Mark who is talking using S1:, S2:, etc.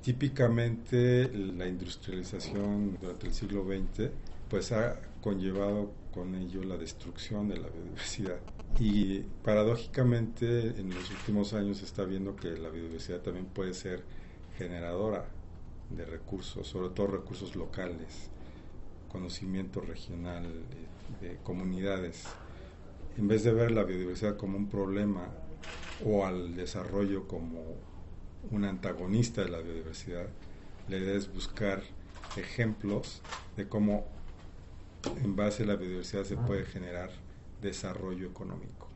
S1: Típicamente la industrialización durante el siglo XX pues ha conllevado con ello la destrucción de la biodiversidad. Y paradójicamente en los últimos años se está viendo que la biodiversidad también puede ser generadora de recursos, sobre todo recursos locales, conocimiento regional de comunidades. En vez de ver la biodiversidad como un problema o al desarrollo como un antagonista de la biodiversidad, la idea es buscar ejemplos de cómo en base a la biodiversidad se puede generar desarrollo económico.